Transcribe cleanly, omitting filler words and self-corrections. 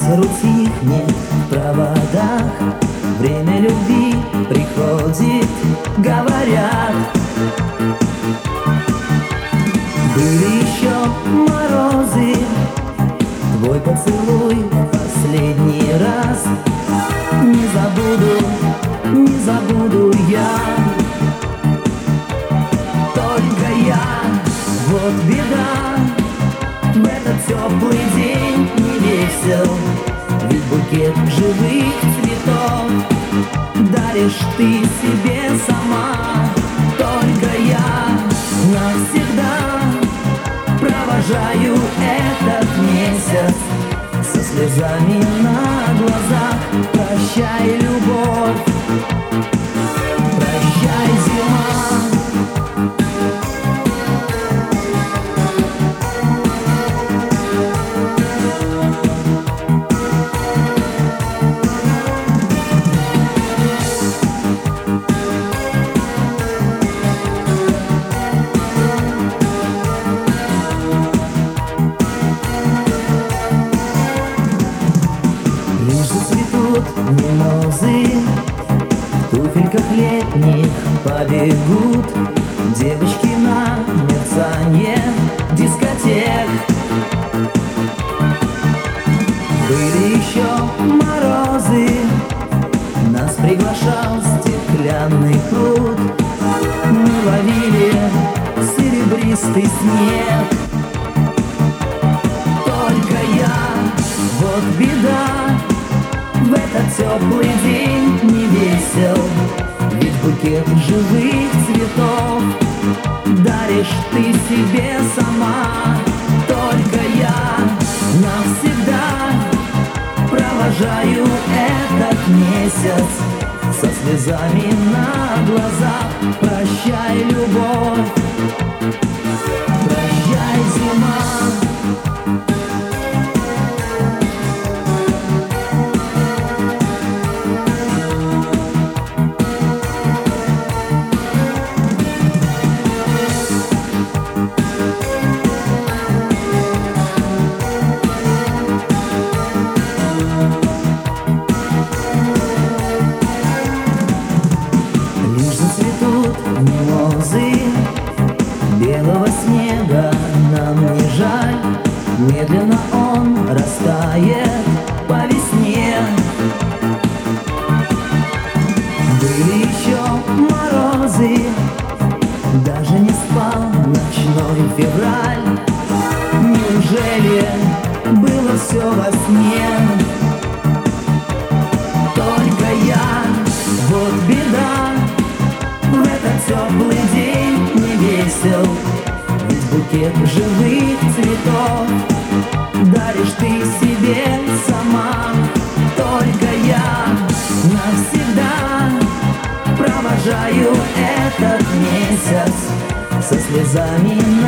Ветер утихнет в проводах, время любви приходит, говорят. Были еще морозы, твой поцелуй последний раз. Не забуду, не забуду я. Только я, вот беда, в этот теплый день не весел. Ведь букет живых цветов даришь ты себе сама. Только я навсегда провожаю этот месяц со слезами на глазах. Прощай, любовь, прощай, зима. Лишь зацветут мимозы, в туфельках летних побегут девочки на мерцанье дискотек. Были еще морозы, нас приглашал стеклянный пруд. Мы ловили серебристый снег. Только я, вот беда, в этот теплый день не весел. Ведь букет живых цветов даришь ты себе сама. Только я навсегда провожаю этот месяц со слезами на глазах. Прощай, любовь, прощай, зима. Мимозы, белого снега нам не жаль. Медленно он растает по весне. Были еще морозы, даже не спал ночной февраль. Неужели было все во сне? Только я, вот беда, в этот теплый день не весел. Ведь букет живых цветов даришь ты себе сама. Только я навсегда провожаю этот месяц со слезами